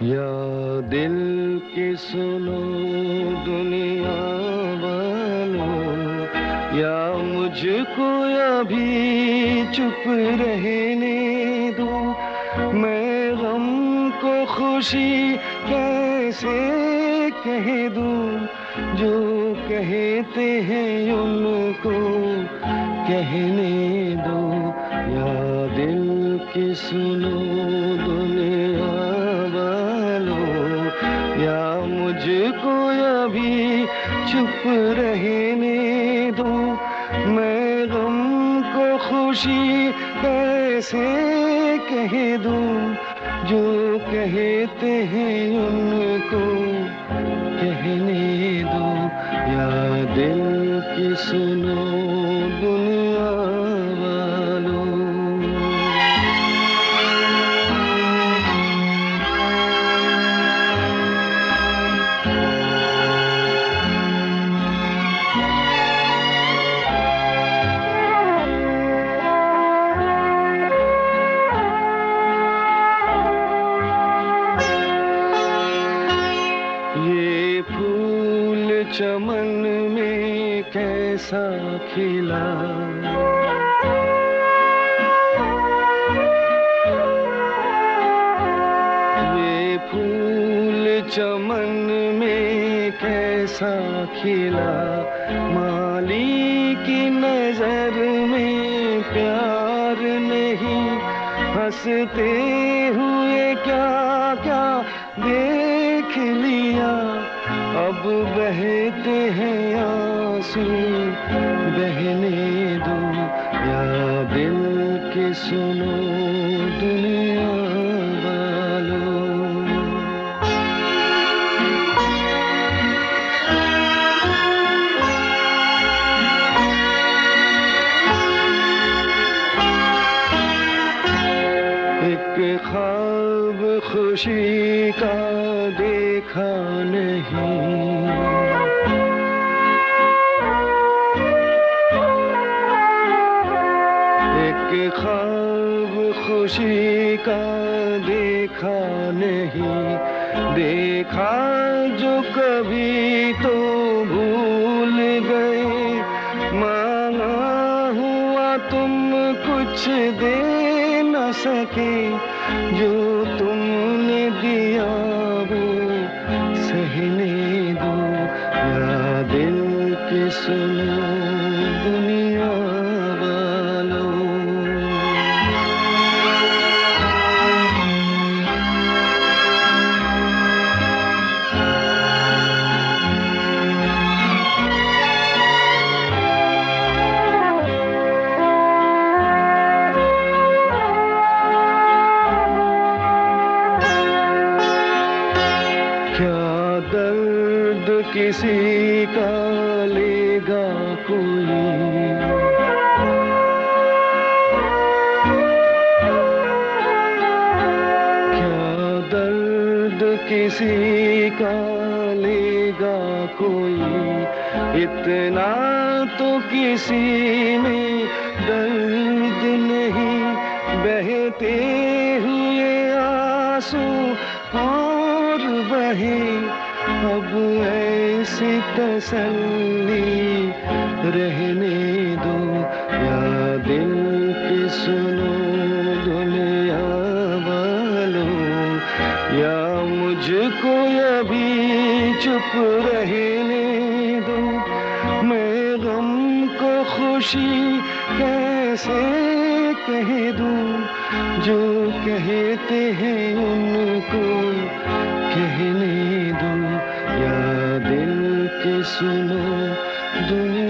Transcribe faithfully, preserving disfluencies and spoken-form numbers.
या दिल की सुनो दुनिया वालों, या मुझको अभी चुप रहने दो। मैं गम को खुशी कैसे कह दूं, जो कहते हैं उनको कहने दो। या दिल की सुनो दुनिया वालों, या मुझको अभी चुप रहने दो। मैं गम को खुशी कैसे कह दूं, जो कहते हैं उनको कहने दो। या दिल की सुनो दुनिया वालों। ये फूल चमन में कैसा खिला, ये फूल चमन में कैसा खिला। माली की नजर में प्यार नहीं, हंसते हुए क्या क्या देख लिया। अब बहते हैं आंसू बहने दो। या दिल की सुनो दुनिया वालों। एक ख्वाब खुशी का देखा नहीं, एक ख्वाब खुशी का देखा नहीं। देखा जो कभी तो भूल गए, मांगा हुआ तुम कुछ दे न सके। जो तुमने दिया वो सहने दो। या दिल की सुनो दुनिया वालों। क्या दर्द किसी का लेगा कोई, क्या दर्द किसी का लेगा कोई। इतना तो किसी में दर्द नहीं, बहते हुए आंसू और बहे। अब ऐसी तसल्ली रहने दो। या दिल की सुनो दुनिया वालों, या मुझको अभी चुप रहने दो। मैं गम को खुशी कैसे कह दूं, जो कहते हैं उनको कहने दो। या दिल की सुनो दुनिया